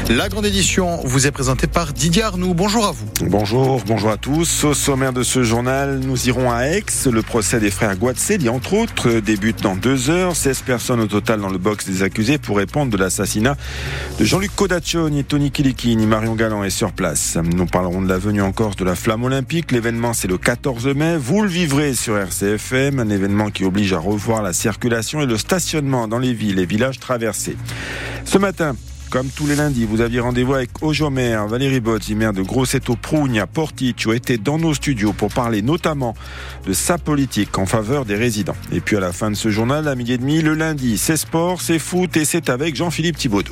La grande édition vous est présentée par Didier Arnoux. Bonjour à vous. Bonjour à tous. Au sommaire de ce journal, nous irons à Aix. Le procès des frères Guatseli, entre autres, débute dans 2 heures. 16 personnes au total dans le box des accusés pour répondre de l'assassinat de Jean-Luc Codaccioni, Tony Kilichini. Marion Galland est sur place. Nous parlerons de la venue en Corse de la flamme olympique. L'événement, c'est le 14 mai. Vous le vivrez sur RCFM. Un événement qui oblige à revoir la circulation et le stationnement dans les villes et villages traversés. Ce matin, comme tous les lundis, vous aviez rendez-vous avec Ojomer, Valérie Bozzi, maire de Grosseto-Prugna, Porticcio, était dans nos studios pour parler notamment de sa politique en faveur des résidents. Et puis à la fin de ce journal, à 12h30, le lundi, c'est sport, c'est foot et c'est avec Jean-Philippe Thibaudot.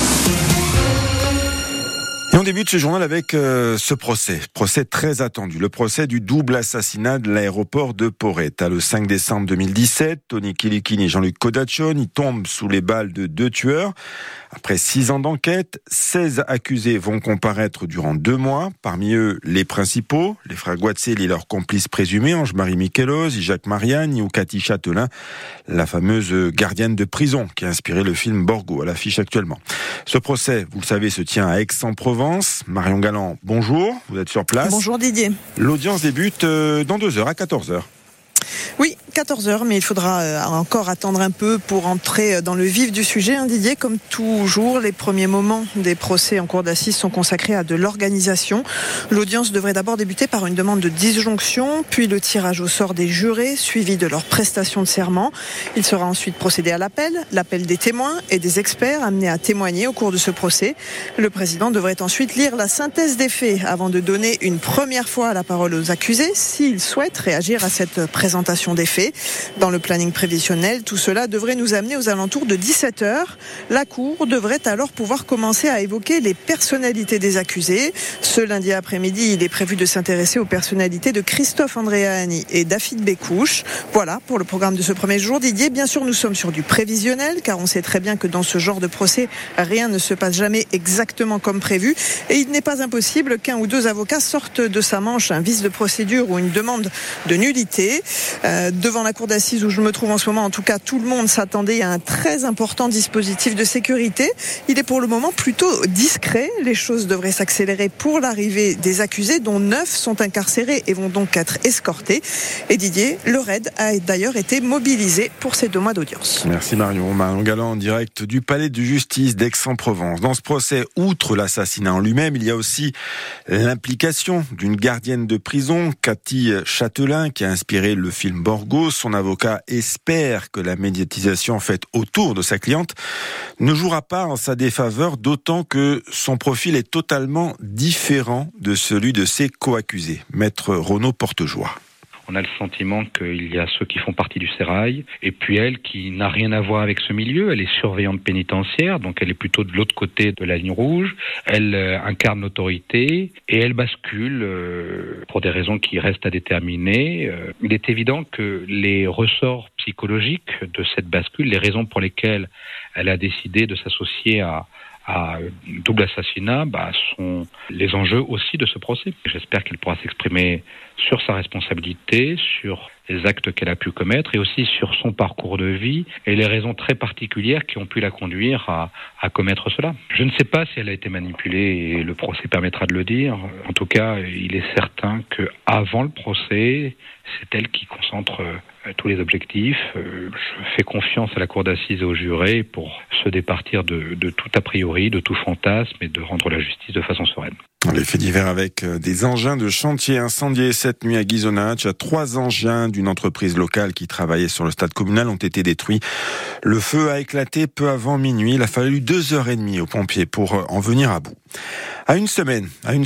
Et on débute ce journal avec ce procès très attendu, le procès du double assassinat de l'aéroport de Porretta. Le 5 décembre 2017, Tony Kilichini et Jean-Luc Codaccioni tombent sous les balles de 2 tueurs. Après 6 ans d'enquête, 16 accusés vont comparaître durant 2 mois. Parmi eux, les principaux, les frères Guatseli et leurs complices présumés, Ange-Marie Michelos, Jacques Mariani ou Cathy Châtelain, la fameuse gardienne de prison qui a inspiré le film Borgo, à l'affiche actuellement. Ce procès, vous le savez, se tient à Aix-en-Provence. Marion Galland, bonjour, vous êtes sur place. Bonjour Didier. L'audience débute dans 2 heures, à 14h. Oui, 14h, mais il faudra encore attendre un peu pour entrer dans le vif du sujet. Didier, comme toujours, les premiers moments des procès en cour d'assises sont consacrés à de l'organisation. L'audience devrait d'abord débuter par une demande de disjonction, puis le tirage au sort des jurés, suivi de leur prestation de serment. Il sera ensuite procédé à l'appel des témoins et des experts amenés à témoigner au cours de ce procès. Le président devrait ensuite lire la synthèse des faits avant de donner une première fois la parole aux accusés s'ils souhaitent réagir à cette présentation des faits. Dans le planning prévisionnel, tout cela devrait nous amener aux alentours de 17h. La Cour devrait alors pouvoir commencer à évoquer les personnalités des accusés. Ce lundi après-midi, il est prévu de s'intéresser aux personnalités de Christophe Andréani et David Bécouche. Voilà pour le programme de ce premier jour. Didier, bien sûr, nous sommes sur du prévisionnel, car on sait très bien que dans ce genre de procès, rien ne se passe jamais exactement comme prévu. Et il n'est pas impossible qu'un ou 2 avocats sortent de sa manche un vice de procédure ou une demande de nullité. Devant la cour d'assises où je me trouve en ce moment, en tout cas, tout le monde s'attendait à un très important dispositif de sécurité. Il est pour le moment plutôt discret. Les choses devraient s'accélérer pour l'arrivée des accusés, dont 9 sont incarcérés et vont donc être escortés. Et Didier, le RAID a d'ailleurs été mobilisé pour ces 2 mois d'audience. Merci Marion. Marion Galland en direct du palais de justice d'Aix-en-Provence. Dans ce procès, outre l'assassinat en lui-même, il y a aussi l'implication d'une gardienne de prison, Cathy Châtelain, qui a inspiré le film Borgo. Son avocat espère que la médiatisation faite autour de sa cliente ne jouera pas en sa défaveur, d'autant que son profil est totalement différent de celui de ses co-accusés. Maître Renaud Portejoie. On a le sentiment qu'il y a ceux qui font partie du sérail, et puis elle qui n'a rien à voir avec ce milieu. Elle est surveillante pénitentiaire, donc elle est plutôt de l'autre côté de la ligne rouge. Elle incarne l'autorité et elle bascule pour des raisons qui restent à déterminer. Il est évident que les ressorts psychologiques de cette bascule, les raisons pour lesquelles elle a décidé de s'associer à double assassinat, sont les enjeux aussi de ce procès. J'espère qu'elle pourra s'exprimer sur sa responsabilité, sur les actes qu'elle a pu commettre et aussi sur son parcours de vie et les raisons très particulières qui ont pu la conduire à commettre cela. Je ne sais pas si elle a été manipulée et le procès permettra de le dire. En tout cas, il est certain qu'avant le procès, c'est elle qui concentre tous les objectifs. Je fais confiance à la cour d'assises et aux jurés pour se départir de tout a priori, de tout fantasme et de rendre la justice de façon sereine. Les faits divers avec des engins de chantier incendiés cette nuit à Ghisonaccia. 3 engins d'une entreprise locale qui travaillait sur le stade communal ont été détruits. Le feu a éclaté peu avant minuit. Il a fallu 2h30 aux pompiers pour en venir à bout. À une semaine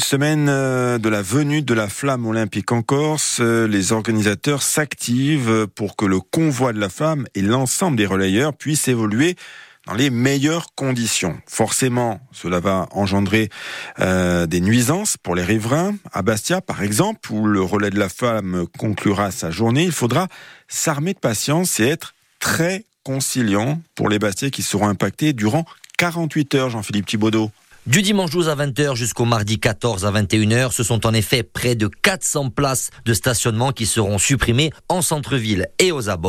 de la venue de la flamme olympique en Corse, les organisateurs s'activent pour que le convoi de la flamme et l'ensemble des relayeurs puissent évoluer dans les meilleures conditions. Forcément, cela va engendrer des nuisances pour les riverains. À Bastia, par exemple, où le relais de la flamme conclura sa journée, il faudra s'armer de patience et être très conciliant pour les Bastiais qui seront impactés durant 48 heures, Jean-Philippe Thibaudot. Du dimanche 12 à 20h jusqu'au mardi 14 à 21h, ce sont en effet près de 400 places de stationnement qui seront supprimées en centre-ville et aux abords.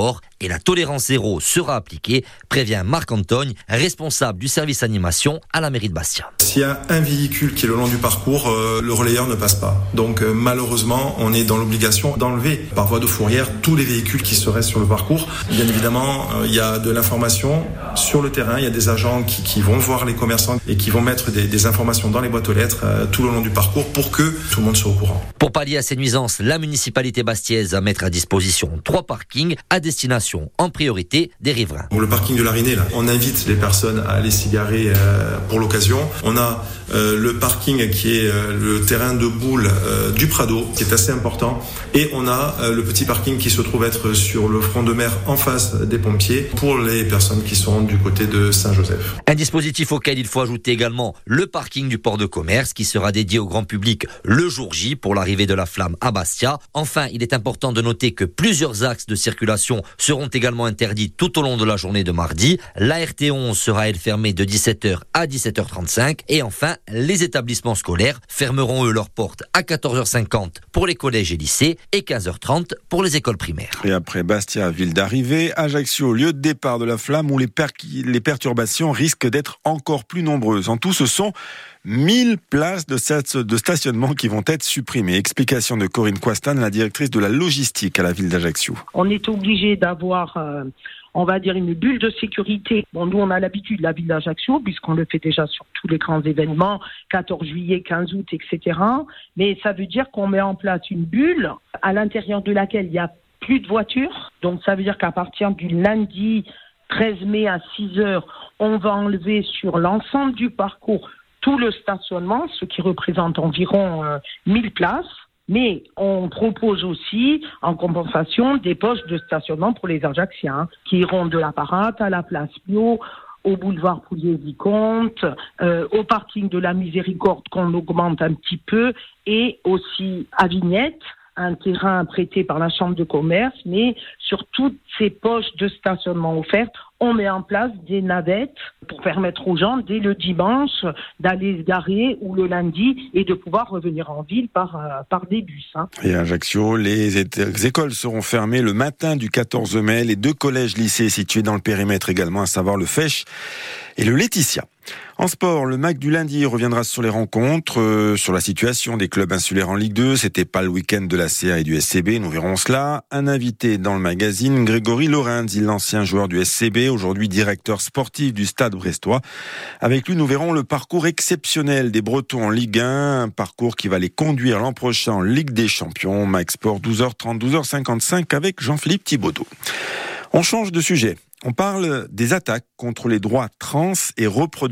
et la tolérance zéro sera appliquée, prévient Marc Antogne, responsable du service animation à la mairie de Bastia. S'il y a un véhicule qui est le long du parcours, le relayeur ne passe pas. Donc malheureusement, on est dans l'obligation d'enlever par voie de fourrière tous les véhicules qui seraient sur le parcours. Bien évidemment, il y a de l'information sur le terrain, il y a des agents qui vont voir les commerçants et qui vont mettre des informations dans les boîtes aux lettres tout le long du parcours pour que tout le monde soit au courant. Pour pallier à ces nuisances, la municipalité bastiaise va mettre à disposition 3 parkings à destination en priorité des riverains. Le parking de l'Arinée, là, on invite les personnes à aller s'y garer pour l'occasion. On a le parking qui est le terrain de boule du Prado, qui est assez important. Et on a le petit parking qui se trouve être sur le front de mer en face des pompiers pour les personnes qui sont du côté de Saint-Joseph. Un dispositif auquel il faut ajouter également le parking du port de commerce qui sera dédié au grand public le jour J pour l'arrivée de la flamme à Bastia. Enfin, il est important de noter que plusieurs axes de circulation seront également interdits tout au long de la journée de mardi. La RT11 sera elle fermée de 17h à 17h35 et enfin, les établissements scolaires fermeront eux leurs portes à 14h50 pour les collèges et lycées et 15h30 pour les écoles primaires. Et après Bastia, ville d'arrivée, Ajaccio, lieu de départ de la flamme où les perturbations risquent d'être encore plus nombreuses. En tout, ce sont 1000 places de stationnement qui vont être supprimées. Explication de Corinne Coistan, la directrice de la logistique à la ville d'Ajaccio. On est obligé d'avoir, on va dire, une bulle de sécurité. Bon, nous, on a l'habitude, la ville d'Ajaccio, puisqu'on le fait déjà sur tous les grands événements, 14 juillet, 15 août, etc. Mais ça veut dire qu'on met en place une bulle à l'intérieur de laquelle il n'y a plus de voitures. Donc, ça veut dire qu'à partir du lundi 13 mai à 6 heures, on va enlever sur l'ensemble du parcours tout le stationnement, ce qui représente environ 1000 places. Mais on propose aussi, en compensation, des postes de stationnement pour les Ajacciens, qui iront de la Parade à la place Pio, au boulevard Poulier-Vicomte, au parking de la Miséricorde qu'on augmente un petit peu, et aussi à Vignette, un terrain prêté par la Chambre de commerce, mais sur toutes ces poches de stationnement offertes, on met en place des navettes pour permettre aux gens, dès le dimanche, d'aller se garer ou le lundi et de pouvoir revenir en ville par des bus. Et à Ajaccio, les écoles seront fermées le matin du 14 mai. Les 2 collèges-lycées situés dans le périmètre également, à savoir le Fèche et le Laetitia. En sport, le MAC du lundi reviendra sur les rencontres, sur la situation des clubs insulaires en Ligue 2. C'était pas le week-end de la CA et du SCB, nous verrons cela. Un invité dans le magazine, Grégory Lorenzi, l'ancien joueur du SCB, aujourd'hui directeur sportif du Stade brestois. Avec lui, nous verrons le parcours exceptionnel des Bretons en Ligue 1, un parcours qui va les conduire l'an prochain en Ligue des Champions. MAC Sport, 12h30, 12h55 avec Jean-Philippe Thibaudot. On change de sujet. On parle des attaques contre les droits trans et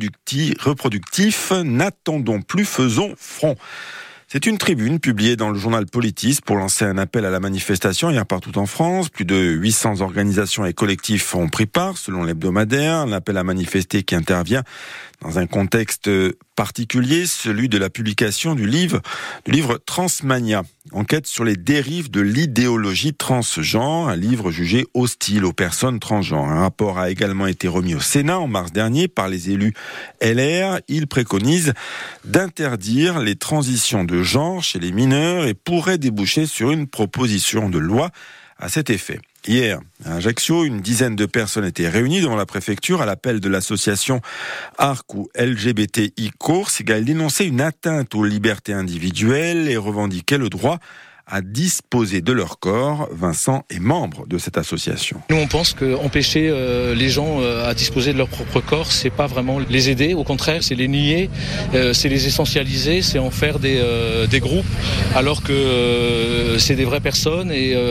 reproductifs. N'attendons plus, faisons front. C'est une tribune publiée dans le journal Politis pour lancer un appel à la manifestation hier partout en France. Plus de 800 organisations et collectifs ont pris part, selon l'hebdomadaire. Un appel à manifester qui intervient dans un contexte particulier, celui de la publication du livre Transmania, enquête sur les dérives de l'idéologie transgenre, un livre jugé hostile aux personnes transgenres. Un rapport a également été remis au Sénat en mars dernier par les élus LR. Il préconise d'interdire les transitions de genre chez les mineurs et pourrait déboucher sur une proposition de loi à cet effet. Hier, à Ajaccio, une dizaine de personnes étaient réunies devant la préfecture à l'appel de l'association ARC ou LGBTI Corse. Elle dénonçait une atteinte aux libertés individuelles et revendiquait le droit à disposer de leur corps. Vincent est membre de cette association. Nous, on pense qu'empêcher les gens à disposer de leur propre corps, c'est pas vraiment les aider. Au contraire, c'est les nier, c'est les essentialiser, c'est en faire des groupes, alors que c'est des vraies personnes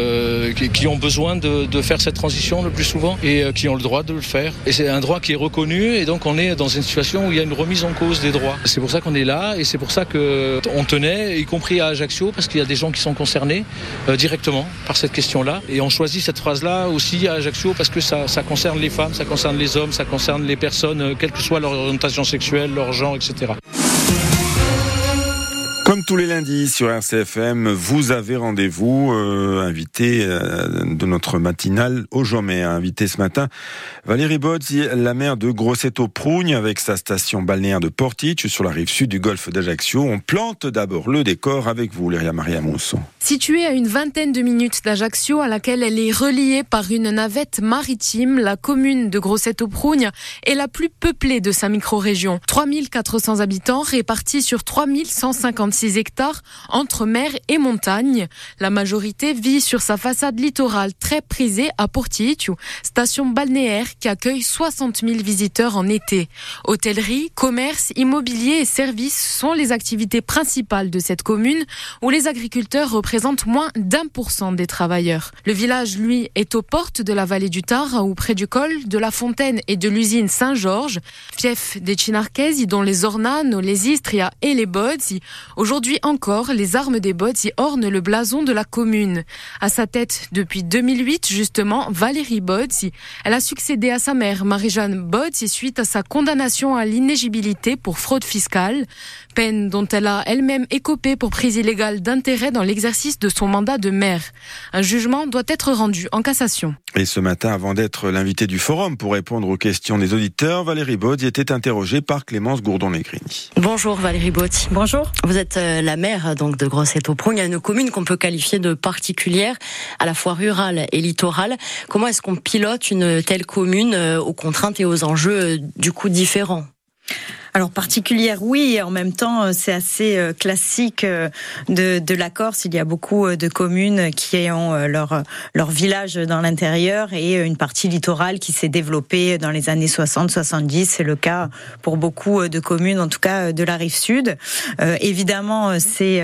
et qui ont besoin de faire cette transition le plus souvent et qui ont le droit de le faire. Et c'est un droit qui est reconnu et donc on est dans une situation où il y a une remise en cause des droits. C'est pour ça qu'on est là et c'est pour ça qu'on tenait, y compris à Ajaccio, parce qu'il y a des gens qui sont concernés directement par cette question-là. Et on choisit cette phrase-là aussi à Ajaccio parce que ça concerne les femmes, ça concerne les hommes, ça concerne les personnes, quelle que soit leur orientation sexuelle, leur genre, etc. Comme tous les lundis sur RCFM, vous avez rendez-vous, invité de notre matinale au Jomet. Invité ce matin, Valérie Bozzi, la maire de Grosseto-Prougne, avec sa station balnéaire de Portici sur la rive sud du golfe d'Ajaccio. On plante d'abord le décor avec vous, Léria Maria Monson. Située à une vingtaine de minutes d'Ajaccio, à laquelle elle est reliée par une navette maritime, la commune de Grosseto-Prougne est la plus peuplée de sa micro-région. 3400 habitants répartis sur 3156 hectares entre mer et montagne. La majorité vit sur sa façade littorale très prisée à Portici, station balnéaire qui accueille 60 000 visiteurs en été. Hôtellerie, commerce, immobilier et services sont les activités principales de cette commune où les agriculteurs représentent moins d'1% des travailleurs. Le village, lui, est aux portes de la vallée du Tar, ou près du col, de la Fontaine et de l'usine Saint-Georges, fief des Chinarchesi, dont les Ornano, les Istria et les Bozzi. Aujourd'hui encore, les armes des Bozzi ornent le blason de la commune. À sa tête, depuis 2008, justement, Valérie Bozzi. Elle a succédé à sa mère, Marie-Jeanne Bozzi, suite à sa condamnation à l'inéligibilité pour fraude fiscale. Peine dont elle a elle-même écopé pour prise illégale d'intérêt dans l'exercice de son mandat de maire. Un jugement doit être rendu en cassation. Et ce matin, avant d'être l'invité du forum pour répondre aux questions des auditeurs, Valérie Bozzi était interrogée par Clémence Gourdon-Negrini. Bonjour Valérie Bozzi. Bonjour. Vous êtes la maire donc de Grosseto-Prougne, une commune qu'on peut qualifier de particulière, à la fois rurale et littorale. Comment est-ce qu'on pilote une telle commune aux contraintes et aux enjeux du coup différents ? Alors particulière, oui, et en même temps, c'est assez classique de la Corse. Il y a beaucoup de communes qui ont leur village dans l'intérieur et une partie littorale qui s'est développée dans les années 60-70. C'est le cas pour beaucoup de communes, en tout cas de la rive sud. Évidemment, c'est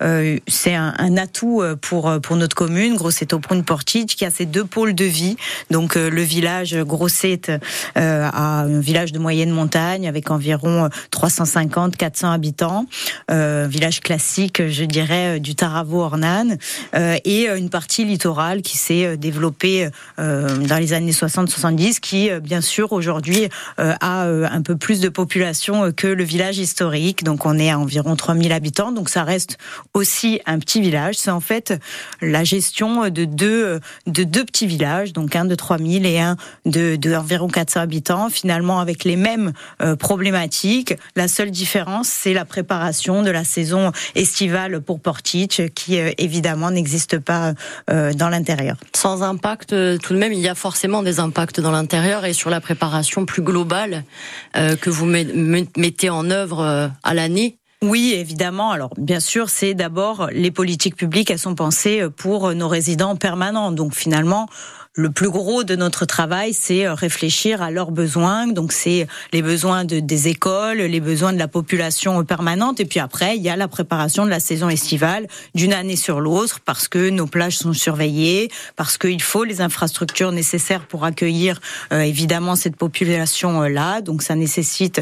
un atout pour notre commune, Grosseto-Prougne-Portici, qui a ces deux pôles de vie. Donc le village Grosseto a un village de moyenne montagne avec environ 350-400 habitants, village classique, je dirais, du Taravo-Ornane, et une partie littorale qui s'est développée dans les années 60-70, qui, bien sûr, aujourd'hui, a un peu plus de population que le village historique. Donc, on est à environ 3000 habitants. Donc, ça reste aussi un petit village. C'est en fait la gestion de deux petits villages, donc un de 3000 et un de environ 400 habitants, finalement avec les mêmes problématiques. La seule différence, c'est la préparation de la saison estivale pour Portici, qui évidemment n'existe pas dans l'intérieur. Sans impact, tout de même, il y a forcément des impacts dans l'intérieur et sur la préparation plus globale que vous mettez en œuvre à l'année. Oui, évidemment. Alors, bien sûr, c'est d'abord les politiques publiques, elles sont pensées pour nos résidents permanents. Donc, finalement, le plus gros de notre travail, c'est réfléchir à leurs besoins. Donc, c'est les besoins des écoles, les besoins de la population permanente. Et puis après, il y a la préparation de la saison estivale d'une année sur l'autre, parce que nos plages sont surveillées, parce qu'il faut les infrastructures nécessaires pour accueillir évidemment cette population-là. Donc, ça nécessite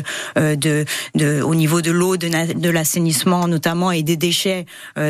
au niveau de l'eau, de l'assainissement notamment, et des déchets,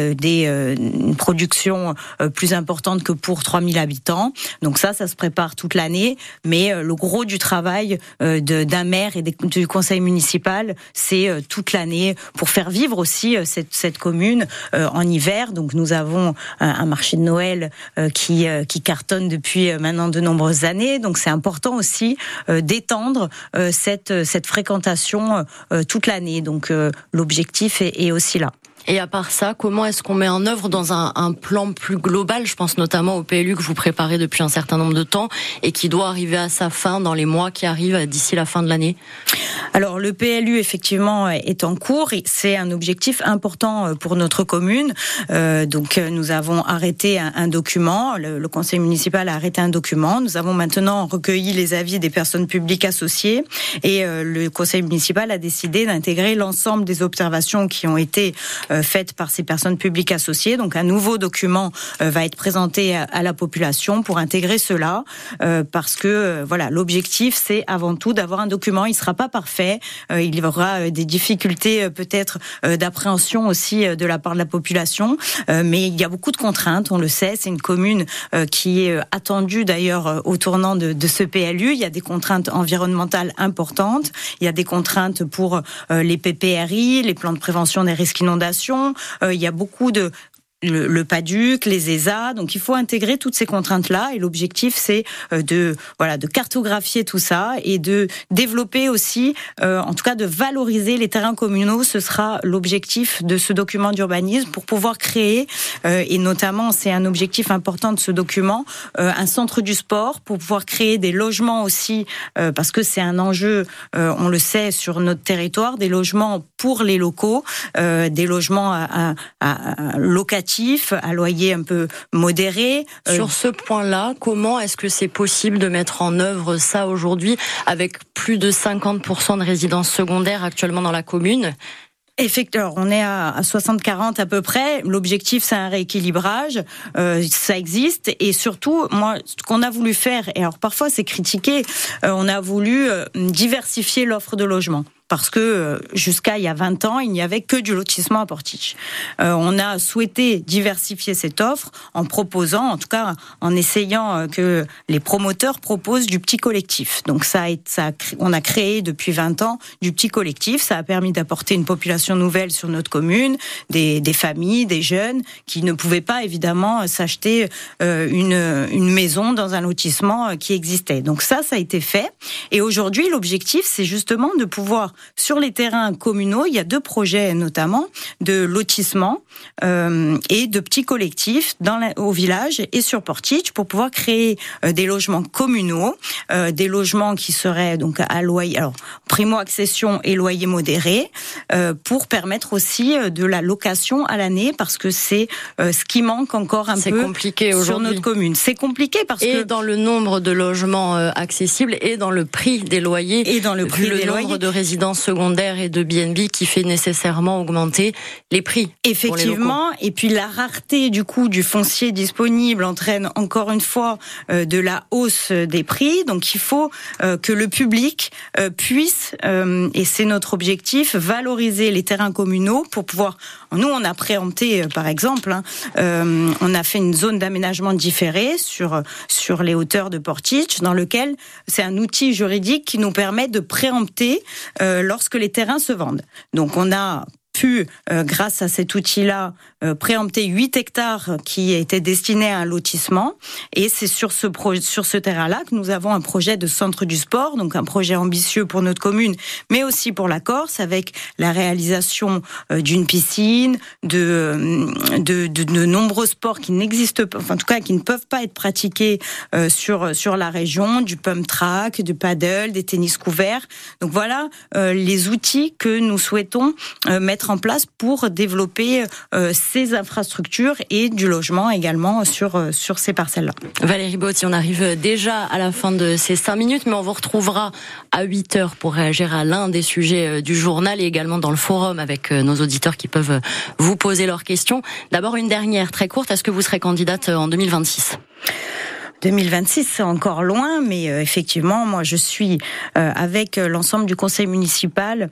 une production plus importante que pour 3000 habitants. Donc ça se prépare toute l'année, mais le gros du travail d'un maire et du conseil municipal, c'est toute l'année pour faire vivre aussi cette commune en hiver. Donc nous avons un marché de Noël qui cartonne depuis maintenant de nombreuses années. Donc c'est important aussi d'étendre cette fréquentation toute l'année. Donc l'objectif est aussi là. Et à part ça, comment est-ce qu'on met en œuvre dans un plan plus global ? Je pense notamment au PLU que vous préparez depuis un certain nombre de temps et qui doit arriver à sa fin dans les mois qui arrivent d'ici la fin de l'année. Alors le PLU effectivement est en cours et c'est un objectif important pour notre commune. Donc nous avons arrêté un document, le conseil municipal a arrêté un document. Nous avons maintenant recueilli les avis des personnes publiques associées et le conseil municipal a décidé d'intégrer l'ensemble des observations qui ont été faites par ces personnes publiques associées. Donc un nouveau document va être présenté à la population pour intégrer cela, parce que voilà, l'objectif c'est avant tout d'avoir un document. Il sera pas parfait, il y aura des difficultés peut-être d'appréhension aussi de la part de la population, mais il y a beaucoup de contraintes, on le sait. C'est une commune qui est attendue d'ailleurs au tournant de ce PLU. Il y a des contraintes environnementales importantes, il y a des contraintes pour les PPRI, les plans de prévention des risques d'inondation. population. Il y a beaucoup de le PADUC, les ESA, donc il faut intégrer toutes ces contraintes-là et l'objectif c'est de cartographier tout ça et de développer aussi, en tout cas de valoriser les terrains communaux. Ce sera l'objectif de ce document d'urbanisme pour pouvoir créer, et notamment c'est un objectif important de ce document, un centre du sport pour pouvoir créer des logements aussi, parce que c'est un enjeu, on le sait sur notre territoire, des logements pour les locaux, des logements à locatifs, à loyer un peu modéré. Sur ce point-là, comment est-ce que c'est possible de mettre en œuvre ça aujourd'hui avec plus de 50% de résidences secondaires actuellement dans la commune ? Effectivement, on est à 60-40 à peu près. L'objectif, c'est un rééquilibrage. Ça existe. Et surtout, moi, ce qu'on a voulu faire, et alors parfois c'est critiqué, on a voulu diversifier l'offre de logement. Parce que jusqu'à il y a 20 ans, il n'y avait que du lotissement à Portich. On a souhaité diversifier cette offre en proposant, en tout cas en essayant que les promoteurs proposent du petit collectif. Donc on a créé depuis 20 ans du petit collectif. Ça a permis d'apporter une population nouvelle sur notre commune, des familles, des jeunes qui ne pouvaient pas évidemment s'acheter une maison dans un lotissement qui existait. Donc ça a été fait. Et aujourd'hui, l'objectif, c'est justement de pouvoir sur les terrains communaux, il y a 2 projets notamment de lotissement et de petits collectifs au village et sur Portich pour pouvoir créer des logements communaux, des logements qui seraient donc à loyer, alors primo-accession et loyer modéré, pour permettre aussi de la location à l'année parce que c'est ce qui manque encore un peu compliqué sur notre commune. C'est compliqué parce que dans le nombre de logements accessibles et dans le prix des loyers et dans le prix des nombre de résidences secondaires et de BNB qui fait nécessairement augmenter les prix. Effectivement, et puis la rareté du coup du foncier disponible entraîne encore une fois de la hausse des prix. Donc il faut que le public puisse, et c'est notre objectif, valoriser les terrains communaux pour pouvoir. Nous, on a préempté, par exemple, on a fait une zone d'aménagement différé sur les hauteurs de Portich, dans lequel c'est un outil juridique qui nous permet de préempter lorsque les terrains se vendent. Donc on a pu, grâce à cet outil-là, préempter 8 hectares qui étaient destinés à un lotissement. Et c'est sur ce terrain-là que nous avons un projet de centre du sport, donc un projet ambitieux pour notre commune, mais aussi pour la Corse, avec la réalisation d'une piscine, de nombreux sports qui n'existent pas, enfin, en tout cas qui ne peuvent pas être pratiqués sur la région, du pump track, du paddle, des tennis couverts. Donc voilà les outils que nous souhaitons mettre en place pour développer ces infrastructures et du logement également sur ces parcelles-là. Valérie Botti, on arrive déjà à la fin de ces 5 minutes, mais on vous retrouvera à 8h pour réagir à l'un des sujets du journal et également dans le forum avec nos auditeurs qui peuvent vous poser leurs questions. D'abord, une dernière très courte. Est-ce que vous serez candidate en 2026 ? 2026, c'est encore loin, mais effectivement, moi, je suis avec l'ensemble du conseil municipal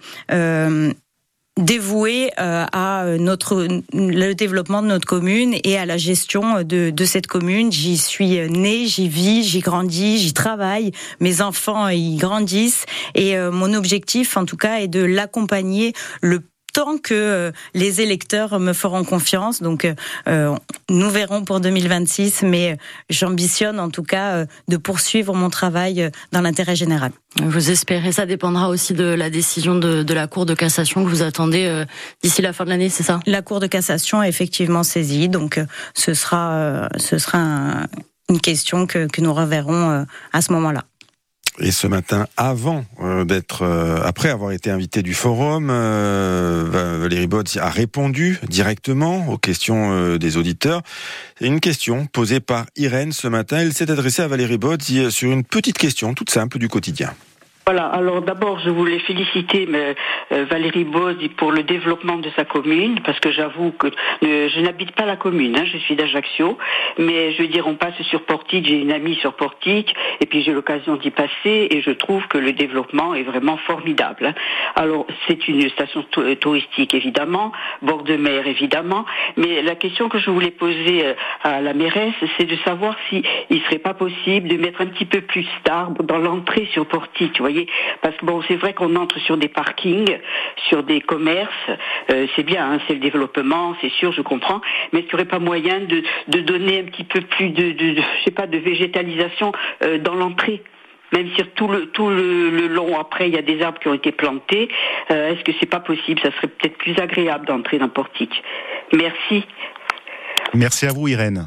dévoué à le développement de notre commune et à la gestion de cette commune. J'y suis née, j'y vis, j'y grandis, j'y travaille. Mes enfants y grandissent et mon objectif, en tout cas, est de l'accompagner le tant que les électeurs me feront confiance. Donc, nous verrons pour 2026, mais j'ambitionne en tout cas de poursuivre mon travail dans l'intérêt général. Vous espérez, ça dépendra aussi de la décision de la Cour de cassation que vous attendez d'ici la fin de l'année, c'est ça ? La Cour de cassation est effectivement saisie, donc ce sera une question que nous reverrons à ce moment-là. Et ce matin, après avoir été invité du forum, Valérie Botti a répondu directement aux questions des auditeurs. Une question posée par Irène ce matin. Elle s'est adressée à Valérie Botti sur une petite question toute simple du quotidien. Voilà, alors d'abord je voulais féliciter Valérie Botti pour le développement de sa commune, parce que j'avoue que je n'habite pas la commune, je suis d'Ajaccio, mais je veux dire on passe sur Portich, j'ai une amie sur Portich, et puis j'ai l'occasion d'y passer, et je trouve que le développement est vraiment formidable. Alors c'est une station touristique évidemment, bord de mer évidemment, mais la question que je voulais poser à la mairesse, c'est de savoir si il serait pas possible de mettre un petit peu plus d'arbres dans l'entrée sur Portich, vous voyez, parce que bon, c'est vrai qu'on entre sur des parkings, sur des commerces, c'est bien, c'est le développement, c'est sûr, je comprends, mais est-ce qu'il n'y aurait pas moyen de donner un petit peu plus de végétalisation dans l'entrée? Même si tout le long après il y a des arbres qui ont été plantés, est-ce que c'est pas possible? Ça serait peut-être plus agréable d'entrer dans le portique. Merci. Merci à vous, Irène.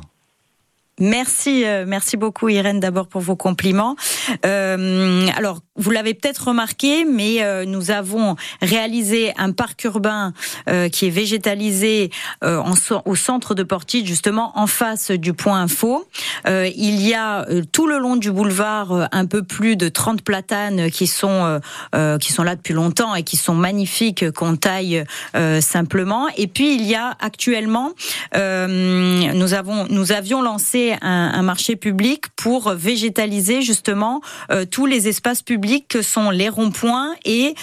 Merci beaucoup Irène d'abord pour vos compliments. Alors vous l'avez peut-être remarqué, mais nous avons réalisé un parc urbain qui est végétalisé au centre de Portich, justement en face du point info. Il y a tout le long du boulevard un peu plus de 30 platanes qui sont là depuis longtemps et qui sont magnifiques, qu'on taille simplement. Et puis il y a actuellement, nous avions lancé un marché public pour végétaliser justement tous les espaces publics que sont les ronds-points et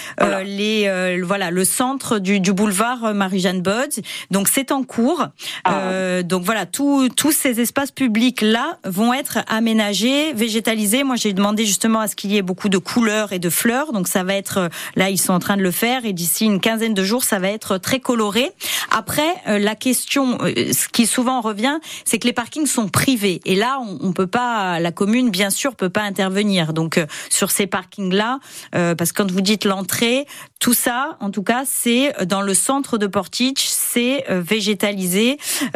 le centre du boulevard Marie-Jeanne Bodde. Donc c'est en cours. Donc voilà, tous ces espaces publics là vont être aménagés, végétalisés. Moi j'ai demandé justement à ce qu'il y ait beaucoup de couleurs et de fleurs. Donc ça va être là, ils sont en train de le faire et d'ici une quinzaine de jours ça va être très coloré. Après la question, ce qui souvent revient, c'est que les parkings sont privés. Et là, on peut pas, la commune, bien sûr, peut pas intervenir. Donc, sur ces parkings-là, parce que quand vous dites l'entrée, tout ça, en tout cas, c'est dans le centre de Portich, c'est végétalisé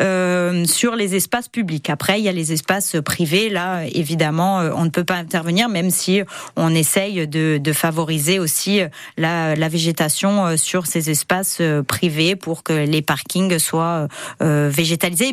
sur les espaces publics. Après, il y a les espaces privés. Là, évidemment, on ne peut pas intervenir, même si on essaye de favoriser aussi la végétation sur ces espaces privés pour que les parkings soient végétalisés.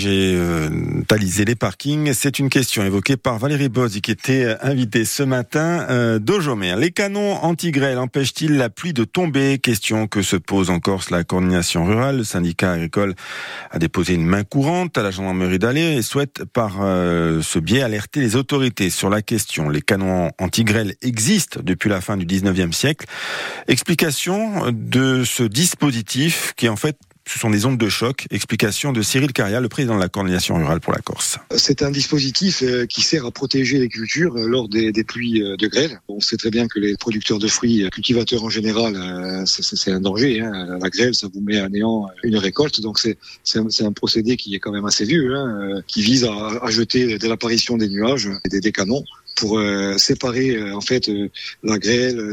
Végétaliser les parkings, c'est une question évoquée par Valérie Bozzi qui était invitée ce matin d'Aujomer. Les canons anti-grêle empêchent-ils la pluie de tomber? Question que se pose en Corse la coordination rurale. Le syndicat agricole a déposé une main courante à la gendarmerie d'Alais et souhaite par ce biais alerter les autorités sur la question. Les canons anti-grêle existent depuis la fin du 19e siècle. Explication de ce dispositif qui en fait ce sont des ondes de choc. Explication de Cyril Caria, le président de la coordination rurale pour la Corse. C'est un dispositif qui sert à protéger les cultures lors des pluies de grêle. On sait très bien que les producteurs de fruits, cultivateurs en général, c'est un danger. La grêle, ça vous met à néant une récolte. Donc c'est un procédé qui est quand même assez vieux, qui vise à jeter dès l'apparition des nuages des canons pour séparer en fait la grêle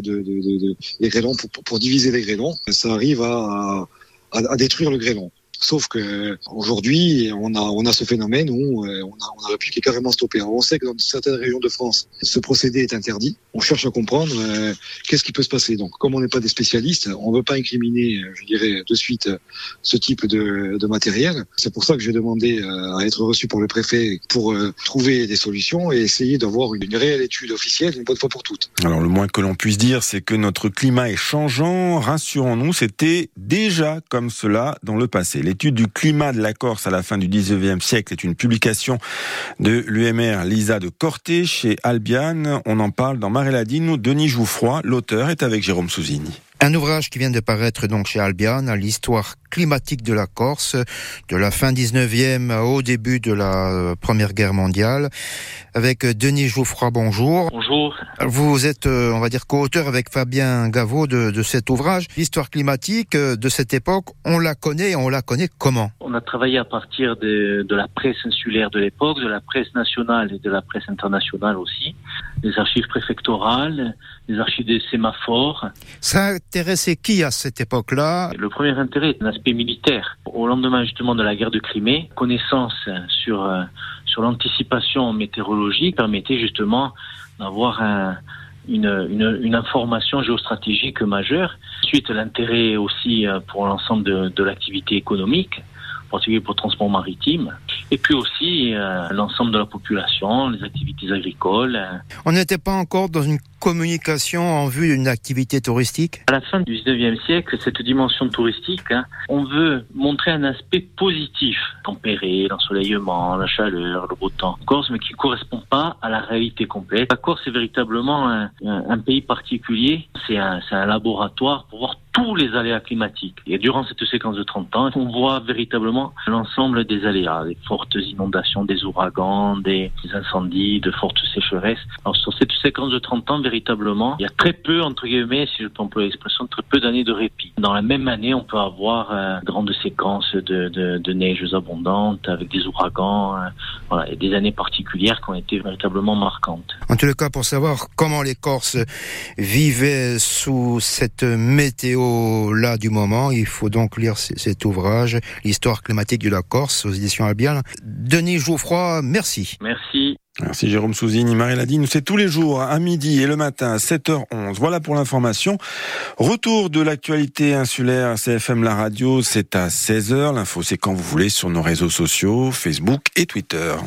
des grêlons, pour diviser les grêlons. Ça arrive à détruire le grêlon. Sauf que aujourd'hui, on a ce phénomène où on a la pluie qui est carrément stoppée. Alors on sait que dans certaines régions de France, ce procédé est interdit. On cherche à comprendre qu'est-ce qui peut se passer. Donc, comme on n'est pas des spécialistes, on ne veut pas incriminer, je dirais, de suite ce type de matériel. C'est pour ça que j'ai demandé à être reçu par le préfet pour trouver des solutions et essayer d'avoir une réelle étude officielle une bonne fois pour toutes. Alors, le moins que l'on puisse dire, c'est que notre climat est changeant. Rassurons-nous, c'était déjà comme cela dans le passé. L'étude du climat de la Corse à la fin du 19e siècle est une publication de l'UMR Lisa de Corté chez Albiane. On en parle dans Maréladine. Denis Jouffroy, l'auteur, est avec Jérôme Souzini. Un ouvrage qui vient de paraître donc chez Albiane, à l'histoire climatique de la Corse, de la fin 19e au début de la Première Guerre mondiale, avec Denis Jouffroy, bonjour. Bonjour. Vous êtes, on va dire, co-auteur avec Fabien Gaveau de cet ouvrage. L'histoire climatique de cette époque, on la connaît comment? On a travaillé à partir de la presse insulaire de l'époque, de la presse nationale et de la presse internationale aussi, des archives préfectorales, des archives des sémaphores. Ça intéressait qui à cette époque-là? Le premier intérêt est l'aspect militaire. Au lendemain justement de la guerre de Crimée, connaissance sur l'anticipation météorologique permettait justement d'avoir une information géostratégique majeure. Ensuite, l'intérêt aussi pour l'ensemble de l'activité économique, en particulier pour le transport maritime, et puis aussi l'ensemble de la population, les activités agricoles. On n'était pas encore dans une communication en vue d'une activité touristique? À la fin du 19e siècle, cette dimension touristique, on veut montrer un aspect positif, tempéré, l'ensoleillement, la chaleur, le beau temps en Corse, mais qui ne correspond pas à la réalité complète. La Corse est véritablement un pays particulier, c'est un laboratoire pour voir tous les aléas climatiques. Et durant cette séquence de 30 ans, on voit véritablement l'ensemble des aléas, des fortes inondations, des ouragans, des incendies, de fortes sécheresses. Alors sur cette séquence de 30 ans, véritablement, il y a très peu, entre guillemets, si je peux employer l'expression, très peu d'années de répit. Dans la même année, on peut avoir grandes séquences de neiges abondantes avec des ouragans, voilà, et des années particulières qui ont été véritablement marquantes. En tous les cas, pour savoir comment les Corses vivaient sous cette météo-là du moment, il faut donc lire cet ouvrage, L'histoire climatique de la Corse, aux éditions Albial. Denis Geoffroy, merci. Merci. Merci Jérôme Souzini. Marie l'a dit, nous c'est tous les jours à midi et le matin à 7h11. Voilà pour l'information. Retour de l'actualité insulaire CFM La Radio, c'est à 16h. L'info c'est quand vous voulez sur nos réseaux sociaux, Facebook et Twitter.